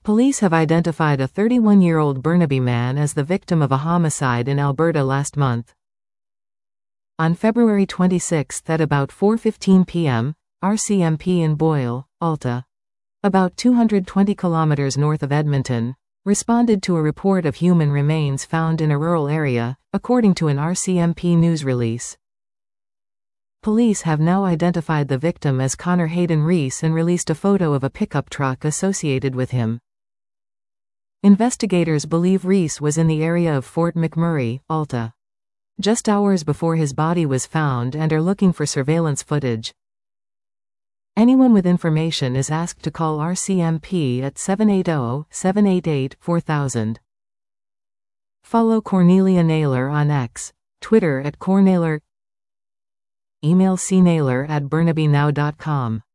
Police have identified a 31-year-old Burnaby man as the victim of a homicide in Alberta last month. On February 26 at about 4:15 p.m., RCMP in Boyle, Alta, about 220 kilometers north of Edmonton, responded to a report of human remains found in a rural area, according to an RCMP news release. Police have now identified the victim as Connor Hayden Reese and released a photo of a pickup truck associated with him. Investigators believe Reese was in the area of Fort McMurray, Alta, just hours before his body was found and are looking for surveillance footage. Anyone with information is asked to call RCMP at 780-788-4000. Follow Cornelia Naylor on X, Twitter @CorNaylor, email cnaylor@burnabynow.com.